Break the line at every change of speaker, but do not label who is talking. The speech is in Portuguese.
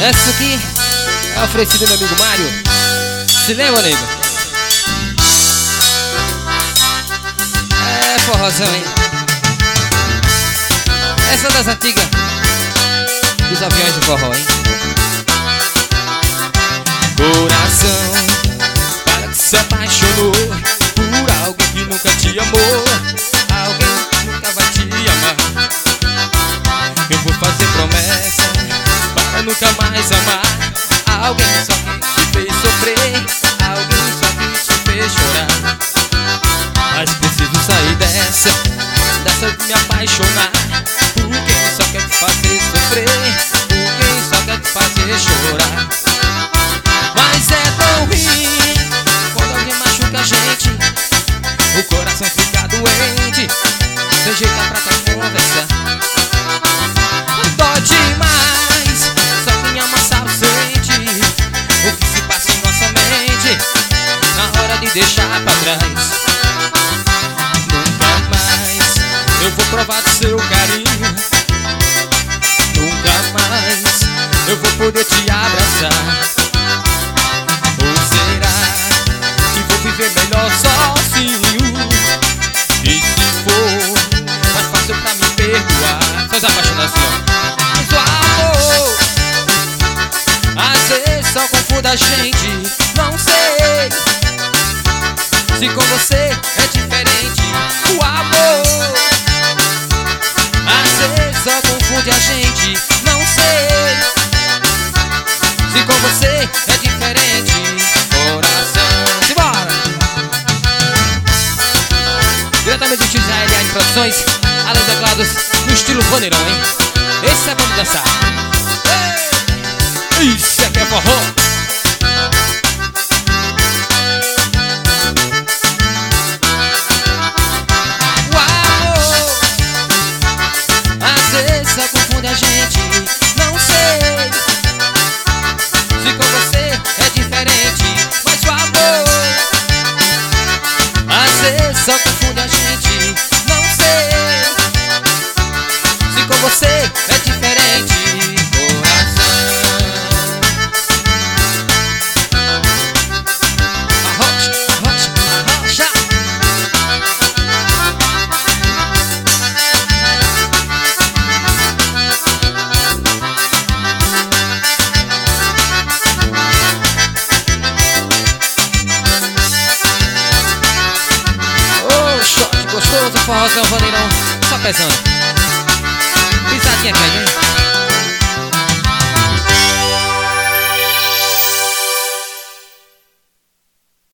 Essa aqui é oferecida meu amigo Mário. Se lembra, nego? É forrozão, hein? Essa é das antigas dos aviões de forró, hein? Coração, para que se apaixonou por alguém que nunca te amou, alguém que nunca vai te amar. Eu vou fazer promessa para nunca mais amar alguém só que te fez sofrer, alguém só que te fez chorar. Mas preciso sair dessa de me apaixonar por quem só quer te fazer sofrer, por quem só quer te fazer chorar. Mas é tão ruim quando alguém machuca a gente, o coração fica doente, sem jeito pra conversar. Dói demais, só quem ama sabe sente o que se passa em nossa mente na hora de deixar pra trás. Nunca mais eu vou provar do seu carinho, nunca mais eu vou poder te abraçar. Ou será que vou viver melhor sozinho? E se for mais fácil pra me perdoar, só os apaixonados assim, ó. Mas o amor às vezes só confunde a gente. Não sei se com você é diferente. O amor às vezes só confunde a gente. Não sei se com você é diferente. Coração, simbora! Diretamente do Israel de Produções, além de teclados no estilo vaneirão, hein? Esse é bom de dançar. Isso é que é forró. O amor às vezes só confunde a gente. Não sei se com você é diferente. Mas o amor às vezes só confunde a gente. Não sei se com você é diferente. Coração, arrocha, arrocha, arrocha. Ô, shot gostoso, forrozão, vaneirão, só pesando.